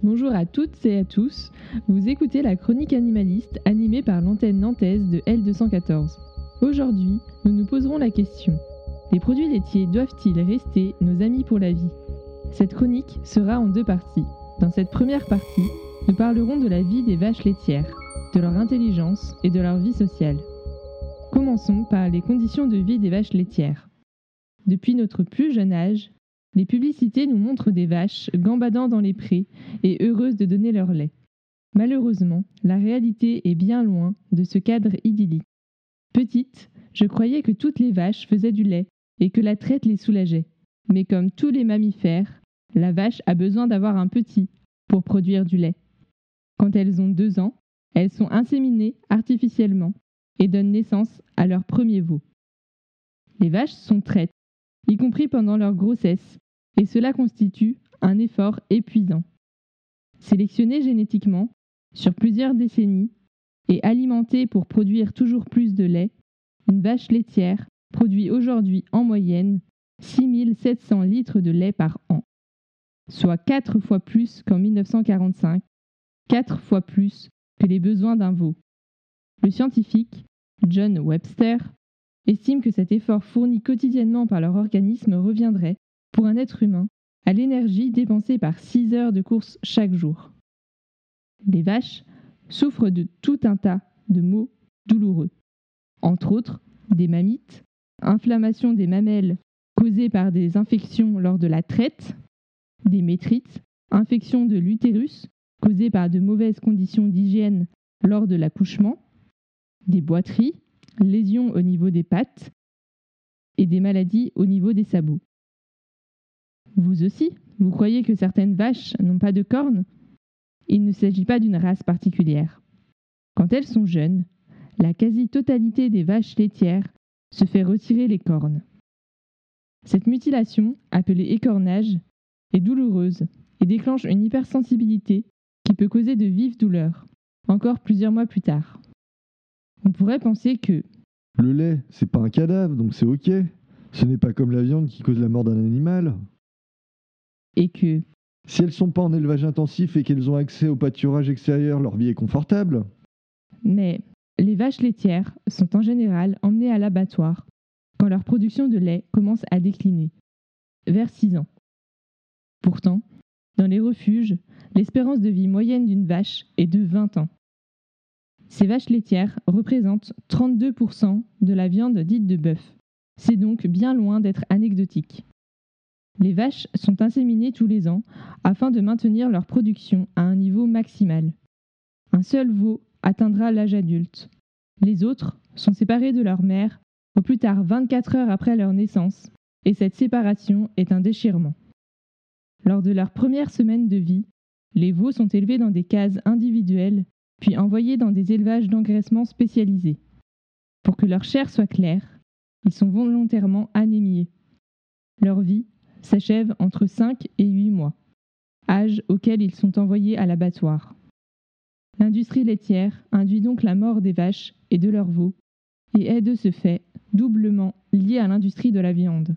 Bonjour à toutes et à tous, vous écoutez la chronique animaliste animée par l'antenne nantaise de L214. Aujourd'hui, nous nous poserons la question: les produits laitiers doivent-ils rester nos amis pour la vie? Cette chronique sera en deux parties. Dans cette première partie, nous parlerons de la vie des vaches laitières, de leur intelligence et de leur vie sociale. Commençons par les conditions de vie des vaches laitières. Depuis notre plus jeune âge, les publicités nous montrent des vaches gambadant dans les prés et heureuses de donner leur lait. Malheureusement, la réalité est bien loin de ce cadre idyllique. Petite, je croyais que toutes les vaches faisaient du lait et que la traite les soulageait. Mais comme tous les mammifères, la vache a besoin d'avoir un petit pour produire du lait. Quand elles ont 2 ans, elles sont inséminées artificiellement et donnent naissance à leur premier veau. Les vaches sont traites, y compris pendant leur grossesse, et cela constitue un effort épuisant. Sélectionnée génétiquement, sur plusieurs décennies, et alimentée pour produire toujours plus de lait, une vache laitière produit aujourd'hui en moyenne 6700 litres de lait par an, soit 4 fois plus qu'en 1945, 4 fois plus que les besoins d'un veau. Le scientifique John Webster estime que cet effort fourni quotidiennement par leur organisme reviendrait, pour un être humain, à l'énergie dépensée par 6 heures de course chaque jour. Les vaches souffrent de tout un tas de maux douloureux, entre autres des mammites, inflammation des mamelles causée par des infections lors de la traite, des métrites, infection de l'utérus causée par de mauvaises conditions d'hygiène lors de l'accouchement, des boiteries, lésions au niveau des pattes et des maladies au niveau des sabots. Vous aussi, vous croyez que certaines vaches n'ont pas de cornes? Il ne s'agit pas d'une race particulière. Quand elles sont jeunes, la quasi-totalité des vaches laitières se fait retirer les cornes. Cette mutilation, appelée écornage, est douloureuse et déclenche une hypersensibilité qui peut causer de vives douleurs, encore plusieurs mois plus tard. On pourrait penser que le lait, c'est pas un cadavre, donc c'est ok. Ce n'est pas comme la viande qui cause la mort d'un animal. et que Si elles sont pas en élevage intensif et qu'elles ont accès au pâturage extérieur, leur vie est confortable. Mais les vaches laitières sont en général emmenées à l'abattoir quand leur production de lait commence à décliner, vers 6 ans. Pourtant, dans les refuges, l'espérance de vie moyenne d'une vache est de 20 ans. Ces vaches laitières représentent 32% de la viande dite de bœuf. C'est donc bien loin d'être anecdotique. Les vaches sont inséminées tous les ans afin de maintenir leur production à un niveau maximal. Un seul veau atteindra l'âge adulte. Les autres sont séparés de leur mère au plus tard 24 heures après leur naissance, et cette séparation est un déchirement. Lors de leur première semaine de vie, les veaux sont élevés dans des cases individuelles, puis envoyés dans des élevages d'engraissement spécialisés. Pour que leur chair soit claire, ils sont volontairement anémiés. Leur vie s'achève entre 5 et 8 mois, âge auquel ils sont envoyés à l'abattoir. L'industrie laitière induit donc la mort des vaches et de leurs veaux, et est de ce fait doublement liée à l'industrie de la viande.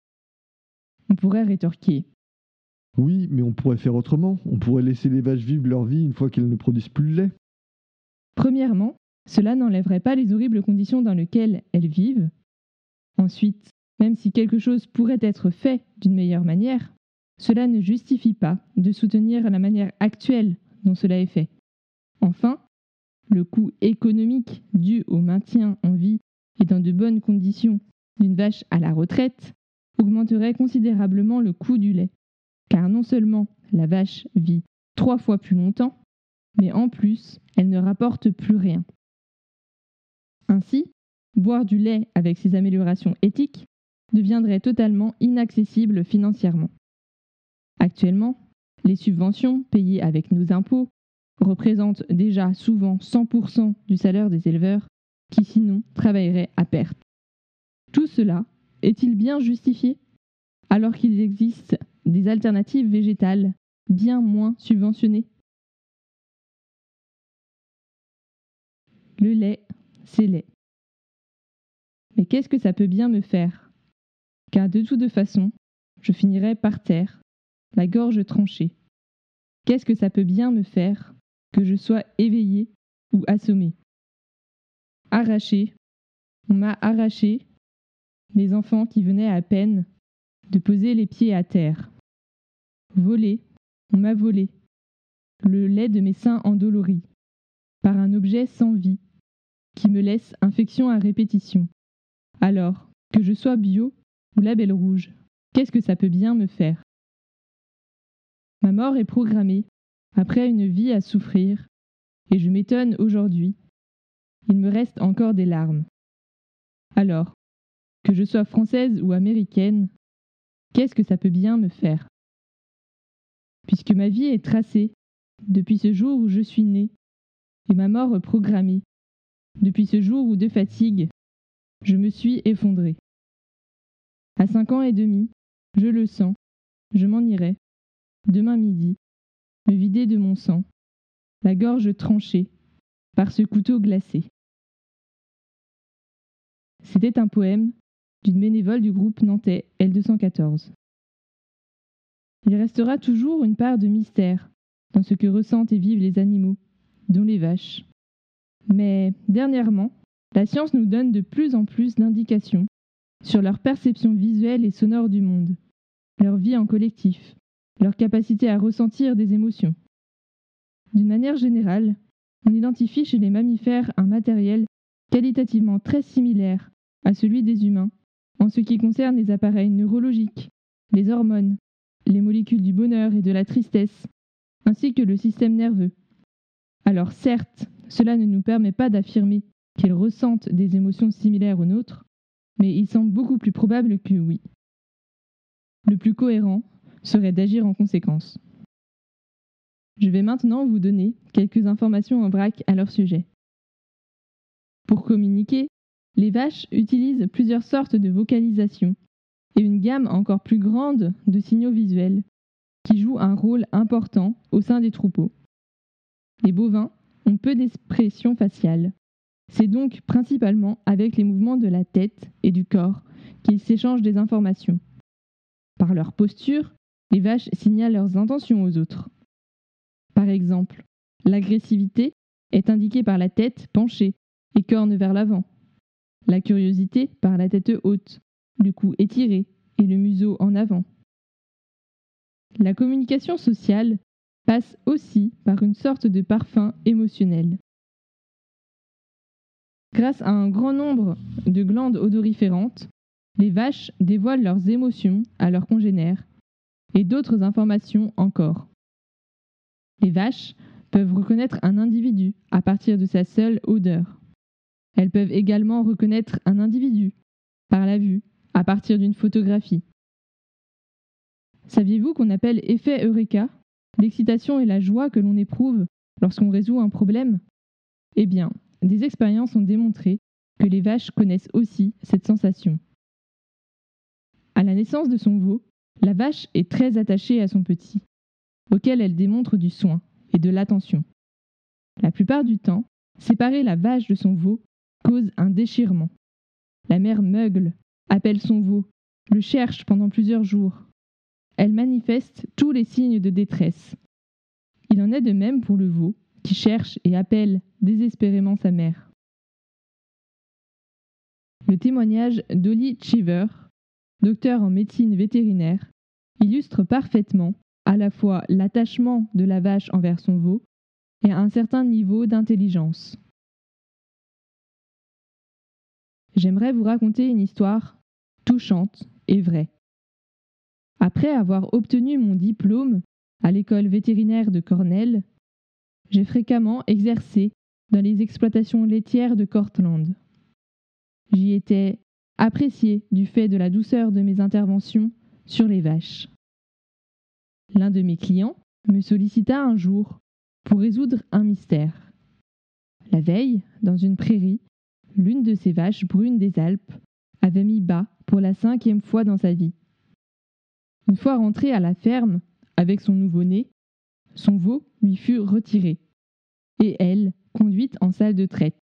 On pourrait rétorquer: Oui, mais on pourrait faire autrement. On pourrait laisser les vaches vivre leur vie une fois qu'elles ne produisent plus de lait. premièrement, cela n'enlèverait pas les horribles conditions dans lesquelles elles vivent. Ensuite, même si quelque chose pourrait être fait d'une meilleure manière, cela ne justifie pas de soutenir la manière actuelle dont cela est fait. Enfin, le coût économique dû au maintien en vie et dans de bonnes conditions d'une vache à la retraite augmenterait considérablement le coût du lait, car non seulement la vache vit 3 fois plus longtemps, mais en plus, elle ne rapporte plus rien. Ainsi, boire du lait avec ces améliorations éthiques deviendrait totalement inaccessible financièrement. Actuellement, les subventions payées avec nos impôts représentent déjà souvent 100% du salaire des éleveurs qui sinon travailleraient à perte. Tout cela est-il bien justifié alors qu'il existe des alternatives végétales bien moins subventionnées? Le lait, c'est lait. Mais qu'est-ce que ça peut bien me faire? Car de toute façon, je finirai par terre, la gorge tranchée. Qu'est-ce que ça peut bien me faire que je sois éveillé ou assommé? Arraché, on m'a arraché, mes enfants qui venaient à peine de poser les pieds à terre. Volé, on m'a volé, le lait de mes seins endoloris, par un objet sans vie, qui me laisse infection à répétition. Alors, que je sois bio ou label rouge, qu'est-ce que ça peut bien me faire? Ma mort est programmée, après une vie à souffrir, et je m'étonne aujourd'hui. Il me reste encore des larmes. Alors, que je sois française ou américaine, qu'est-ce que ça peut bien me faire? Puisque ma vie est tracée, depuis ce jour où je suis née, et ma mort programmée, depuis ce jour où de fatigue, je me suis effondrée. À 5 ans et demi, je le sens, je m'en irai, demain midi, me vider de mon sang, la gorge tranchée par ce couteau glacé. C'était un poème d'une bénévole du groupe nantais L214. Il restera toujours une part de mystère dans ce que ressentent et vivent les animaux, dont les vaches. Mais dernièrement, la science nous donne de plus en plus d'indications sur leur perception visuelle et sonore du monde, leur vie en collectif, leur capacité à ressentir des émotions. D'une manière générale, on identifie chez les mammifères un matériel qualitativement très similaire à celui des humains en ce qui concerne les appareils neurologiques, les hormones, les molécules du bonheur et de la tristesse, ainsi que le système nerveux. Alors certes, cela ne nous permet pas d'affirmer qu'ils ressentent des émotions similaires aux nôtres, mais il semble beaucoup plus probable que oui. Le plus cohérent serait d'agir en conséquence. Je vais maintenant vous donner quelques informations en vrac à leur sujet. Pour communiquer, les vaches utilisent plusieurs sortes de vocalisation et une gamme encore plus grande de signaux visuels qui jouent un rôle important au sein des troupeaux. Les bovins ont peu d'expression faciale. C'est donc principalement avec les mouvements de la tête et du corps qu'ils s'échangent des informations. Par leur posture, les vaches signalent leurs intentions aux autres. Par exemple, l'agressivité est indiquée par la tête penchée et cornes vers l'avant. La curiosité par la tête haute, le cou étiré et le museau en avant. La communication sociale passe aussi par une sorte de parfum émotionnel. Grâce à un grand nombre de glandes odoriférantes, les vaches dévoilent leurs émotions à leurs congénères et d'autres informations encore. Les vaches peuvent reconnaître un individu à partir de sa seule odeur. Elles peuvent également reconnaître un individu par la vue à partir d'une photographie. Saviez-vous qu'on appelle effet Eureka l'excitation et la joie que l'on éprouve lorsqu'on résout un problème? Eh bien, des expériences ont démontré que les vaches connaissent aussi cette sensation. À la naissance de son veau, la vache est très attachée à son petit, auquel elle démontre du soin et de l'attention. La plupart du temps, séparer la vache de son veau cause un déchirement. La mère meugle, appelle son veau, le cherche pendant plusieurs jours. Elle manifeste tous les signes de détresse. Il en est de même pour le veau, qui cherche et appelle désespérément sa mère. Le témoignage d'Olly Cheever, docteur en médecine vétérinaire, illustre parfaitement à la fois l'attachement de la vache envers son veau et un certain niveau d'intelligence. J'aimerais vous raconter une histoire touchante et vraie. Après avoir obtenu mon diplôme à l'école vétérinaire de Cornell, j'ai fréquemment exercé dans les exploitations laitières de Cortland. J'y étais apprécié du fait de la douceur de mes interventions sur les vaches. L'un de mes clients me sollicita un jour pour résoudre un mystère. La veille, dans une prairie, l'une de ces vaches brunes des Alpes avait mis bas pour la 5e fois dans sa vie. Une fois rentrée à la ferme avec son nouveau-né, son veau lui fut retiré et elle conduite en salle de traite.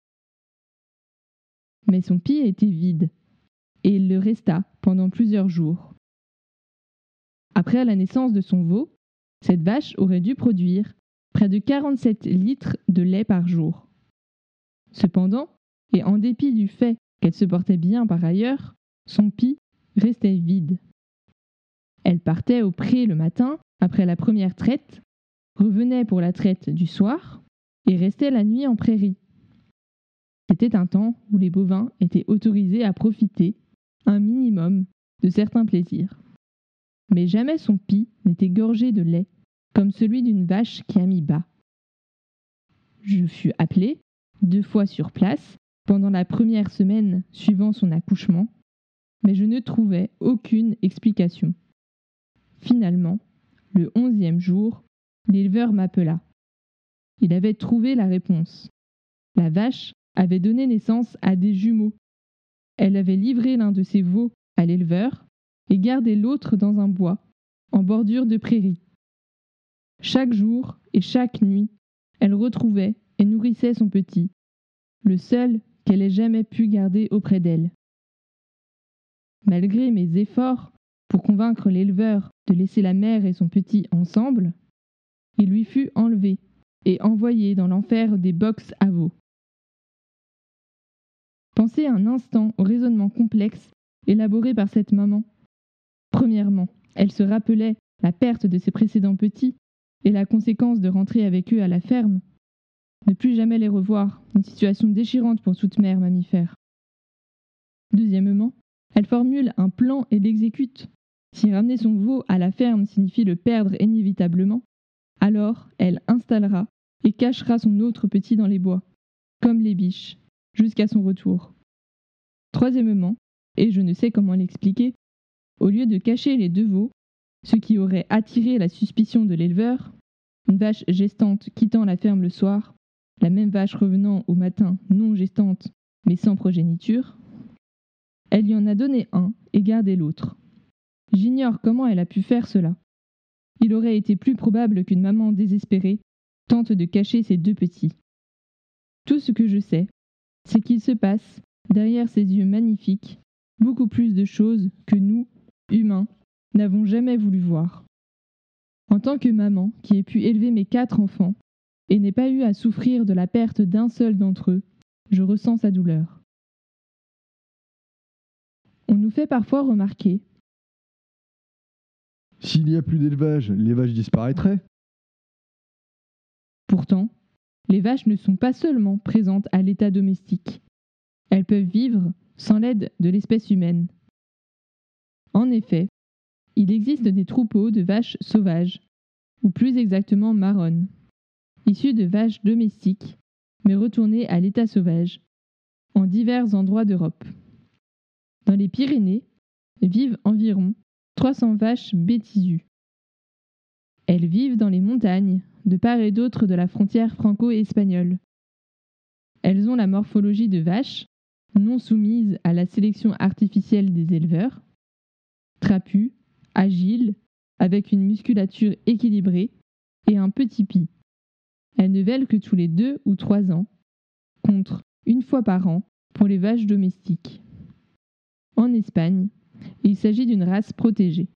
Mais son pied était vide et il le resta pendant plusieurs jours. Après la naissance de son veau, cette vache aurait dû produire près de 47 litres de lait par jour. Cependant, et en dépit du fait qu'elle se portait bien par ailleurs, son pie restait vide. Elle partait au pré le matin, après la première traite, revenait pour la traite du soir, et restait la nuit en prairie. C'était un temps où les bovins étaient autorisés à profiter, un minimum, de certains plaisirs. Mais jamais son pie n'était gorgé de lait, comme celui d'une vache qui a mis bas. Je fus appelé, 2 fois sur place, pendant la première semaine suivant son accouchement, mais je ne trouvais aucune explication. Finalement, le 11e jour, l'éleveur m'appela. Il avait trouvé la réponse. La vache avait donné naissance à des jumeaux. Elle avait livré l'un de ses veaux à l'éleveur et gardé l'autre dans un bois, en bordure de prairie. Chaque jour et chaque nuit, elle retrouvait et nourrissait son petit, le seul qu'elle ait jamais pu garder auprès d'elle. Malgré mes efforts pour convaincre l'éleveur de laisser la mère et son petit ensemble, il lui fut enlevé et envoyé dans l'enfer des box à veaux. Pensez un instant au raisonnement complexe élaboré par cette maman. Premièrement, elle se rappelait la perte de ses précédents petits et la conséquence de rentrer avec eux à la ferme. Ne plus jamais les revoir, une situation déchirante pour toute mère mammifère. Deuxièmement, elle formule un plan et l'exécute. Si ramener son veau à la ferme signifie le perdre inévitablement, alors elle installera et cachera son autre petit dans les bois, comme les biches, jusqu'à son retour. Troisièmement, et je ne sais comment l'expliquer, au lieu de cacher les 2 veaux, ce qui aurait attiré la suspicion de l'éleveur, une vache gestante quittant la ferme le soir, la même vache revenant au matin non gestante mais sans progéniture, elle lui en a donné un et gardé l'autre. J'ignore comment elle a pu faire cela. Il aurait été plus probable qu'une maman désespérée tente de cacher ses 2 petits. Tout ce que je sais, c'est qu'il se passe, derrière ces yeux magnifiques, beaucoup plus de choses que nous, humains, n'avons jamais voulu voir. En tant que maman qui ai pu élever mes 4 enfants et n'ai pas eu à souffrir de la perte d'un seul d'entre eux, je ressens sa douleur. On nous fait parfois remarquer. S'il n'y a plus d'élevage, les vaches disparaîtraient. Pourtant, les vaches ne sont pas seulement présentes à l'état domestique. Elles peuvent vivre sans l'aide de l'espèce humaine. En effet, il existe des troupeaux de vaches sauvages, ou plus exactement marronnes, issues de vaches domestiques, mais retournées à l'état sauvage, en divers endroits d'Europe. Dans les Pyrénées, vivent environ 300 vaches bétisues. Elles vivent dans les montagnes, de part et d'autre de la frontière franco-espagnole. Elles ont la morphologie de vaches, non soumises à la sélection artificielle des éleveurs, trapues, agiles, avec une musculature équilibrée et un petit pie. Elles ne vèlent que tous les 2 ou 3 ans, contre 1 fois par an pour les vaches domestiques. En Espagne, il s'agit d'une race protégée.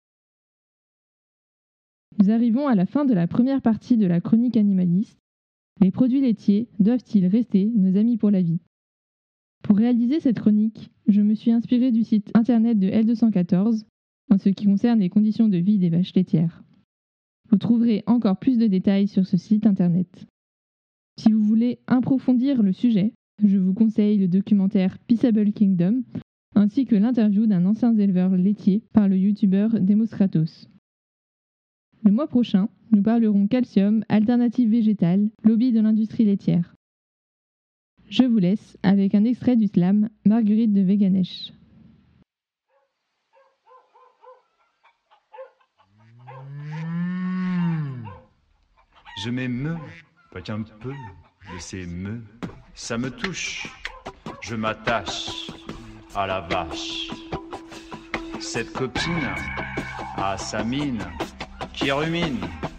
Nous arrivons à la fin de la première partie de la chronique animaliste. Les produits laitiers doivent-ils rester nos amis pour la vie ? Pour réaliser cette chronique, je me suis inspirée du site internet de L214 en ce qui concerne les conditions de vie des vaches laitières. Vous trouverez encore plus de détails sur ce site internet. Si vous voulez approfondir le sujet, je vous conseille le documentaire Peaceable Kingdom ainsi que l'interview d'un ancien éleveur laitier par le youtubeur Demostratos. Le mois prochain, nous parlerons calcium, alternatives végétales, lobby de l'industrie laitière. Je vous laisse avec un extrait du slam Marguerite de Véganesh. Je m'émeus, pas qu'un peu, de ces meux, ça me touche, je m'attache à la vache. Cette copine a sa mine qui rumine,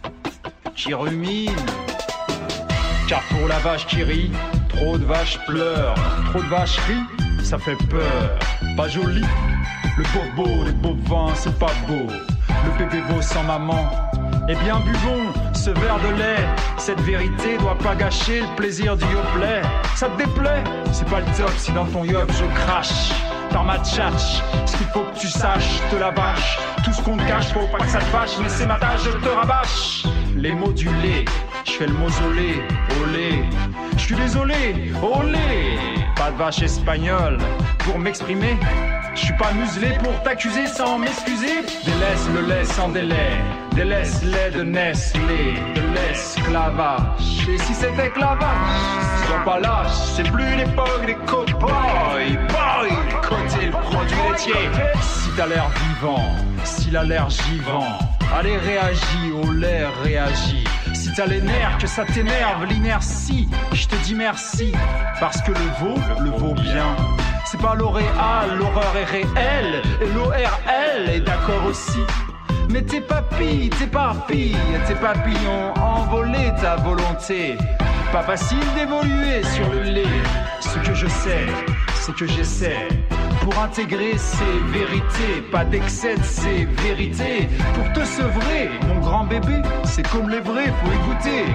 car pour la vache qui rit, trop de vaches pleurent, trop de vaches rient, ça fait peur, pas joli. Le bourbeau, les bovins, c'est pas beau. Le bébé veau sans maman, Eh bien buvons ce verre de lait. Cette vérité doit pas gâcher le plaisir du yoplait. Ça te déplaît? C'est pas le top si dans ton yop je crache. Par ma tchatch, ce qu'il faut que tu saches, te la vache. Tout ce qu'on te cache, faut pas que ça te fâche, mais c'est ma tâche, je te rabâche. Les mots du lait, je fais le mausolée, olé. Je suis désolé, olé. Pas de vache espagnole pour m'exprimer. Je suis pas muselé pour t'accuser sans m'excuser. Délaisse le lait sans délai. Délaisse-les de Nestlé, de l'esclavage. Et si c'était clavage, sois pas lâche, c'est plus l'époque des cowboys. Boy, côté le produit laitier. Si t'as l'air vivant, s'il a l'air givant, allez réagis, au lait réagis. Si t'as les nerfs, que ça t'énerve, l'inertie, je te dis merci. Parce que le vaut bien. C'est pas l'Oréal, l'horreur est réelle. Et l'ORL est d'accord aussi. Mais tes papilles, tes papillons envolé ta volonté. Pas facile d'évoluer sur le lait. Ce que je sais, c'est que j'essaie. Pour intégrer ces vérités, pas d'excès de ces vérités. Pour te sevrer, mon grand bébé, c'est comme les vrais, faut y goûter.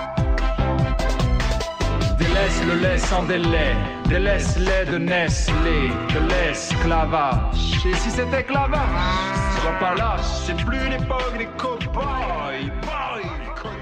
Délaisse le lait sans délai, délaisse-les de Nestlé, de l'esclavage. Et si c'était clavage, sois pas lâche, c'est plus l'époque des cowboys. Boy,